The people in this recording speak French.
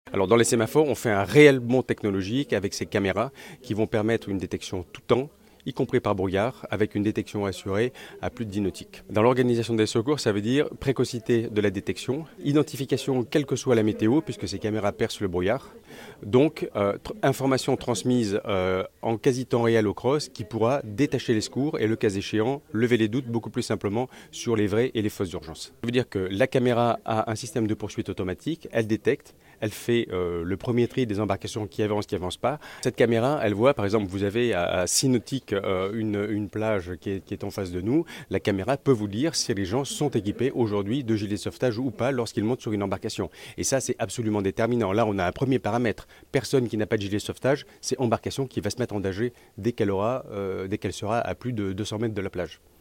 Alors dans les sémaphores, on fait un réel bond technologique avec ces caméras qui vont permettre une détection tout temps, y compris par brouillard, avec une détection assurée à plus de 10 nautiques. Dans l'organisation des secours, ça veut dire précocité de la détection, identification quelle que soit la météo, puisque ces caméras percent le brouillard. Donc, information transmise en quasi-temps réel au CROSS qui pourra détacher les secours et, le cas échéant, lever les doutes beaucoup plus simplement sur les vraies et les fausses urgences. Ça veut dire que la caméra a un système de poursuite automatique, elle détecte, elle fait le premier tri des embarcations qui avancent pas. Cette caméra, elle voit, par exemple, vous avez à 6 nautiques une plage qui est en face de nous. La caméra peut vous dire si les gens sont équipés aujourd'hui de gilets de sauvetage ou pas lorsqu'ils montent sur une embarcation. Et ça, c'est absolument déterminant. Là, on a un premier paramètre. Personne qui n'a pas de gilet de sauvetage, c'est embarcation qui va se mettre en danger dès qu'elle sera à plus de 200 mètres de la plage.